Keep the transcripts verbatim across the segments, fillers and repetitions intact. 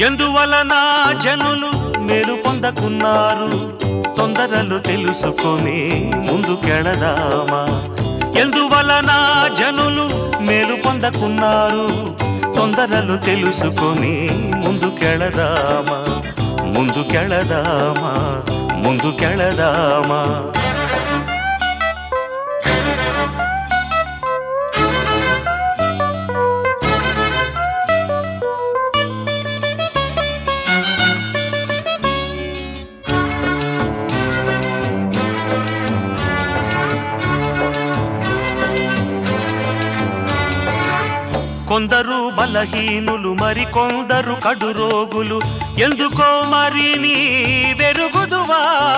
ఎందువలన జనులు మేలు పొందకున్నారు తొందరలు తెలుసుకొని ముందుకెళదామా ఎందువలన జనులు మేలు పొందకున్నారు తొందరలు తెలుసుకొని ముందుకెళదామా ముందుకెళదామా ముందుకెళదామా కొందరు బలహీనులు మరి కొందరు కడు రోగులు ఎందుకో మరి నీ వెరుగుదువా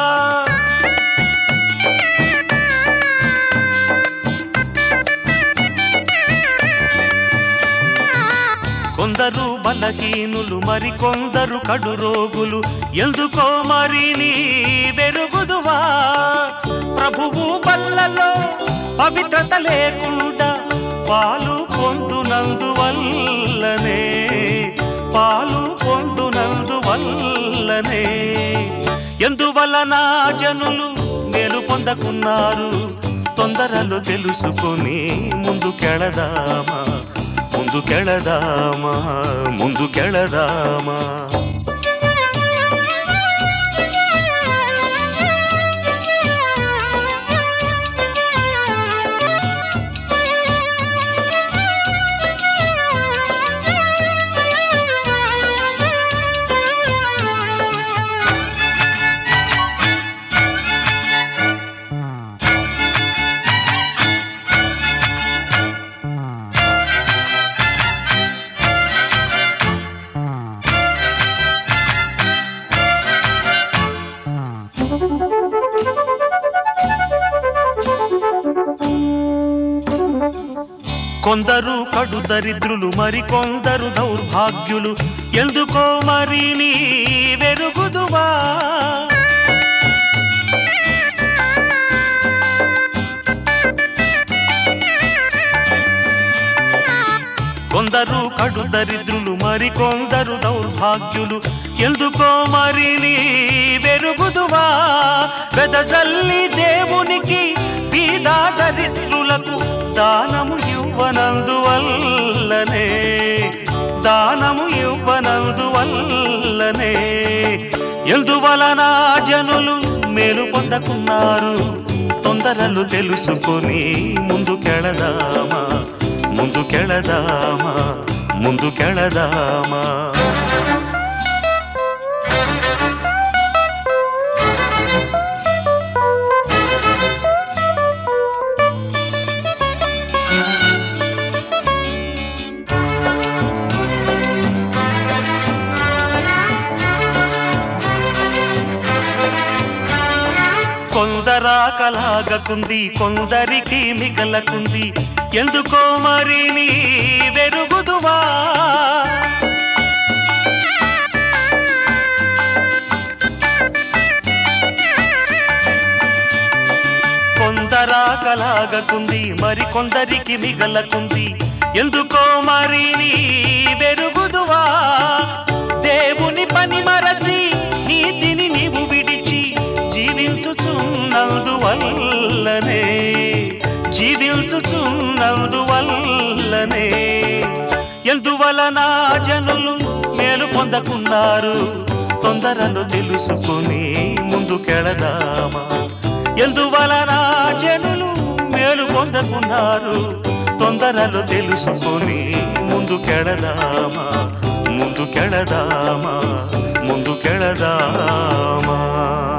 కొందరు బలహీనులు మరి కొందరు కడు రోగులు ఎందుకో మరి నీ వెరుగుదువా ప్రభువు బల్లలో పవిత్రత లేకుండా పాలు పొందునందువల్లనే పాలు పొందునందువల్లనే ఎందువలన జనులు మేలు పొందకున్నారు తొందరలు తెలుసుకొని ముందుకెళదామా ముందుకెళదామా ముందుకెళదామా కొందరు కడు దరిద్రులు మరి కొందరు దౌర్భాగ్యులు ఎందుకో మరి నీ వెరుగుదువా కొందరు కడు దరిద్రులు మరి కొందరు దౌర్భాగ్యులు ఎందుకో మరి నీ వెరుగుదువా వెదజల్లి దేవునికి బీద దరిద్రులకు దానము ఇవ్వనందువల్లనే దానము ఇవ్వనందువల్లనే ఎందువలన జనులు మేలు పొందకున్నారు తొందరలు తెలుసుకొని ముందుకెళదామా ముందుకెళదామా ముందుకెళదామా కొందరాకలాగకుంది కొందరికి మిగలకుంది ఎందుకో మరి నీ వెరుగుదువా కొందరాకలాగకుంది మరి కొందరికి మిగలకుంది ఎందుకో మరి నీ వెరుగుదువా దేవుని పని మరచి నీతిని నీవు విడిచి జీవించుచున్నందువల్లనే జీవించుచున్నందువల్లనే ఎందువలన జనులు మేలు పొందకున్నారు తొందరలు తెలుసుకొని ముందుకెళదామా ఎందువలన జనులు మేలు పొందకున్నారు తొందరలు తెలుసుకొని ముందుకెళదామా ముందుకెళదామా ముందుకెళదామా